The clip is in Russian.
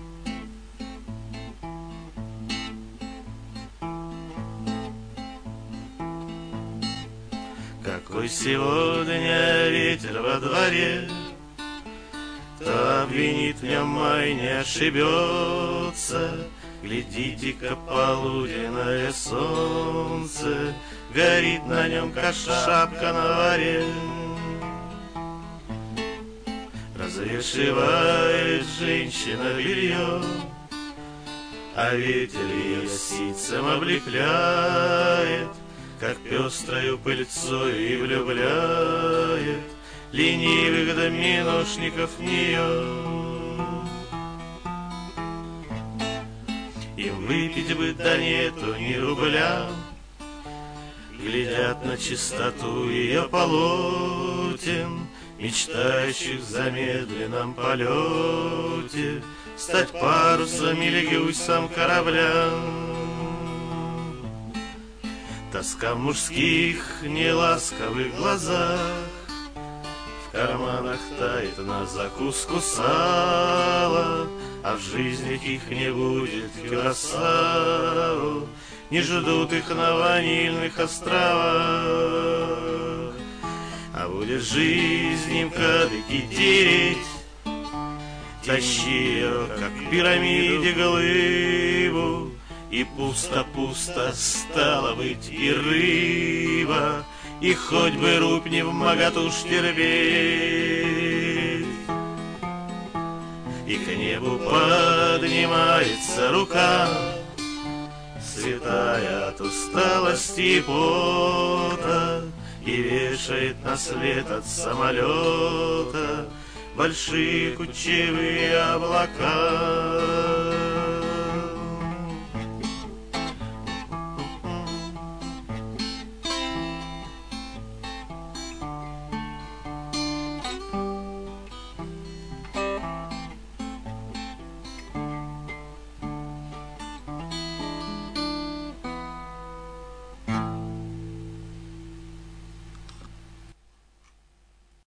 Какой сегодня ветер во дворе, кто обвинит в нем май, не ошибется. Глядите-ка, полуденное солнце горит на нем, как шапка на варе. Развешивает женщина белье, а ветер ее ситцем облепляет, как пестрою пыльцой и влюбляет ленивых доминошников в нее. И выпить бы да нету ни рубля, глядят на чистоту ее полотен, мечтающих в замедленном полете стать парусом или гусем корабля. Тоска в мужских неласковых глазах, в карманах тает на закуску сало, а в жизни их не будет кюрасао, не ждут их на ванильных островах. А будет жизнь им кадыки тереть, тащи ее, как в пирамиде, глыбу, и пусто-пусто стало быть и рыба, и хоть бы рубь не в моготу ж терпеть. И к небу поднимается рука, святая от усталости и пота, и вешает на след от самолета большие кучевые облака.